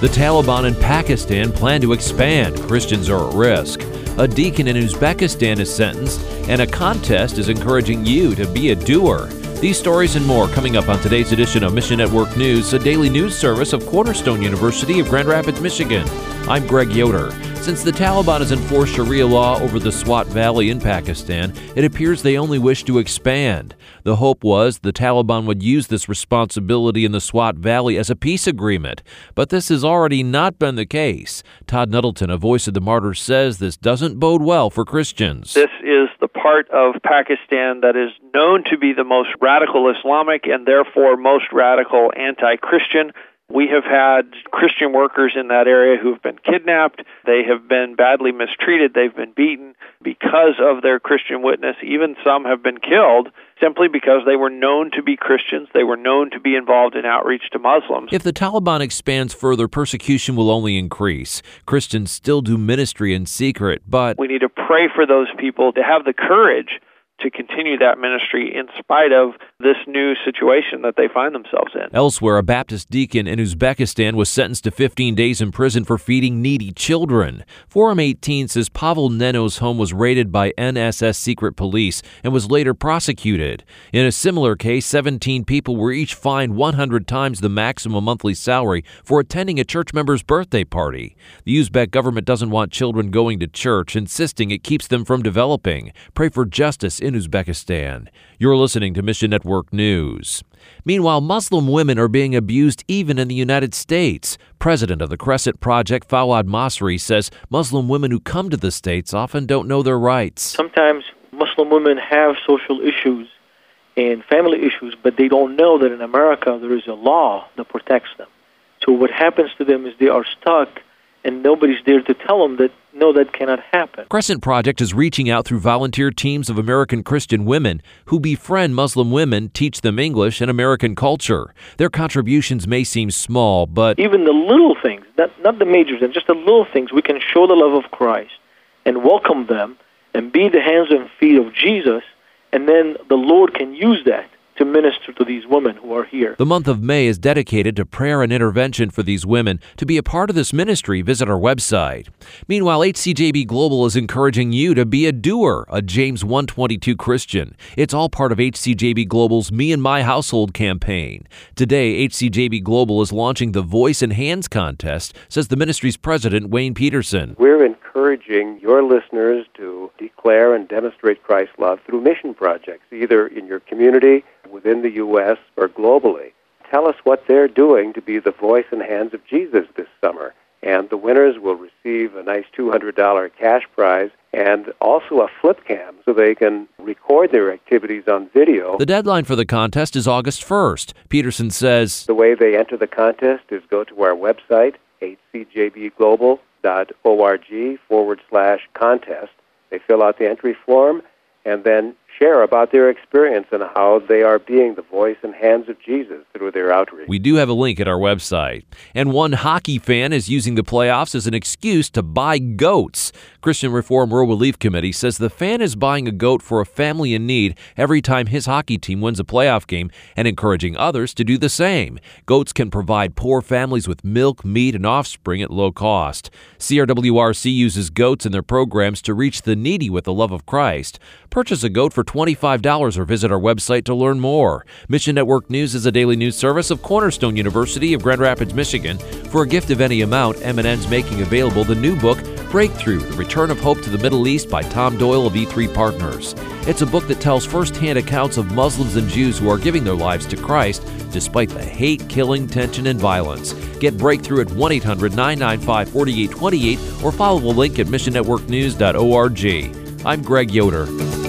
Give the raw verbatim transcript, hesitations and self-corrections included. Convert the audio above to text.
The Taliban in Pakistan plan to expand. Christians are at risk. A deacon in Uzbekistan is sentenced, and a contest is encouraging you to be a doer. These stories and more coming up on today's edition of Mission Network News, a daily news service of Cornerstone University of Grand Rapids, Michigan. I'm Greg Yoder. Since the Taliban has enforced Sharia law over the Swat Valley in Pakistan, it appears they only wish to expand. The hope was the Taliban would use this responsibility in the Swat Valley as a peace agreement, but this has already not been the case. Todd Nettleton, a Voice of the Martyrs, says this doesn't bode well for Christians. This is the part of Pakistan that is known to be the most radical Islamic and therefore most radical anti-Christian. We have had Christian workers in that area who have been kidnapped. They have been badly mistreated. They've been beaten because of their Christian witness. Even some have been killed simply because they were known to be Christians. They were known to be involved in outreach to Muslims. If the Taliban expands further, persecution will only increase. Christians still do ministry in secret, but we need to pray for those people to have the courage to continue that ministry in spite of this new situation that they find themselves in. Elsewhere, a Baptist deacon in Uzbekistan was sentenced to fifteen days in prison for feeding needy children. Forum eighteen says Pavel Neno's home was raided by N S S secret police and was later prosecuted. In a similar case, seventeen people were each fined one hundred times the maximum monthly salary for attending a church member's birthday party. The Uzbek government doesn't want children going to church, insisting it keeps them from developing. Pray for justice in Uzbekistan. You're listening to Mission Network News. Meanwhile, Muslim women are being abused even in the United States. President of the Crescent Project, Fawad Masri, says Muslim women who come to the States often don't know their rights. Sometimes Muslim women have social issues and family issues, but they don't know that in America there is a law that protects them. So what happens to them is they are stuck and nobody's there to tell them that, no, that cannot happen. Crescent Project is reaching out through volunteer teams of American Christian women who befriend Muslim women, teach them English and American culture. Their contributions may seem small, but even the little things, not, not the major things, just the little things, we can show the love of Christ and welcome them and be the hands and feet of Jesus, and then the Lord can use that to minister to these women who are here. The month of May is dedicated to prayer and intervention for these women. To be a part of this ministry, visit our website. Meanwhile, H C J B Global is encouraging you to be a doer, a James one twenty-two Christian. It's all part of H C J B Global's Me and My Household campaign. Today, H C J B Global is launching the Voice and Hands contest, says the ministry's president, Wayne Peterson. We're encouraging your listeners to declare and demonstrate Christ's love through mission projects, either in your community, within the U S, or globally. Tell us what they're doing to be the voice and hands of Jesus this summer. And the winners will receive a nice two hundred dollars cash prize and also a flip cam so they can record their activities on video. The deadline for the contest is August first. Peterson says the way they enter the contest is go to our website, h c j b global dot org forward slash contest. They fill out the entry form and then share about their experience and how they are being the voice and hands of Jesus through their outreach. We do have a link at our website. And one hockey fan is using the playoffs as an excuse to buy goats. Christian Reform World Relief Committee says the fan is buying a goat for a family in need every time his hockey team wins a playoff game and encouraging others to do the same. Goats can provide poor families with milk, meat, and offspring at low cost. C R W R C uses goats in their programs to reach the needy with the love of Christ. Purchase a goat for twenty-five dollars or visit our website to learn more. Mission Network News is a daily news service of Cornerstone University of Grand Rapids, Michigan. For a gift of any amount, M and N's making available the new book, Breakthrough, The Return of Hope to the Middle East by Tom Doyle of E three Partners. It's a book that tells firsthand accounts of Muslims and Jews who are giving their lives to Christ despite the hate, killing, tension, and violence. Get Breakthrough at one eight hundred nine nine five four eight two eight or follow the link at mission network news dot org. I'm Greg Yoder.